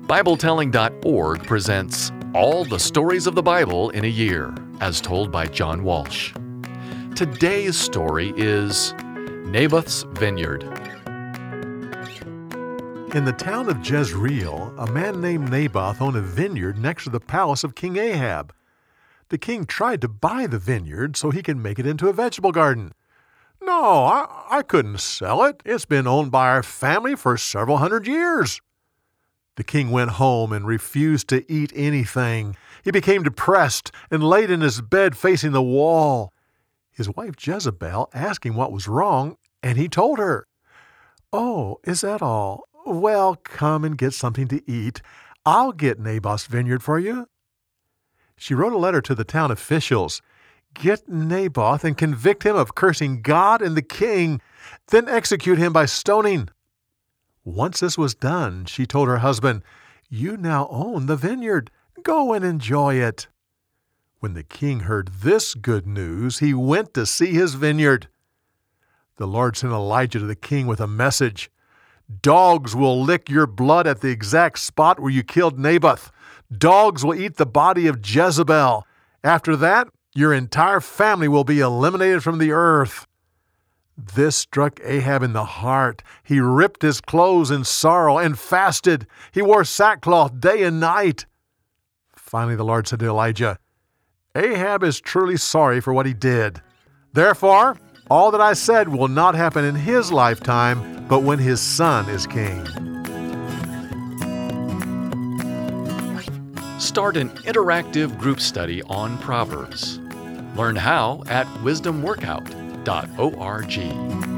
BibleTelling.org presents All the Stories of the Bible in a Year, as told by John Walsh. Today's story is Naboth's Vineyard. In the town of Jezreel, a man named Naboth owned a vineyard next to the palace of King Ahab. The king tried to buy the vineyard so he could make it into a vegetable garden. "No, I couldn't sell it. It's been owned by our family for several hundred years." The king went home and refused to eat anything. He became depressed and laid in his bed facing the wall. His wife Jezebel asked him what was wrong, and he told her. "Oh, is that all? Well, come and get something to eat. I'll get Naboth's vineyard for you." She wrote a letter to the town officials. "Get Naboth and convict him of cursing God and the king, then execute him by stoning." Once this was done, she told her husband, "You now own the vineyard. Go and enjoy it." When the king heard this good news, he went to see his vineyard. The Lord sent Elijah to the king with a message. "Dogs will lick your blood at the exact spot where you killed Naboth. Dogs will eat the body of Jezebel. After that, your entire family will be eliminated from the earth." This struck Ahab in the heart. He ripped his clothes in sorrow and fasted. He wore sackcloth day and night. Finally, the Lord said to Elijah, "Ahab is truly sorry for what he did. Therefore, all that I said will not happen in his lifetime, but when his son is king." Start an interactive group study on Proverbs. Learn how at wisdomworkout.org.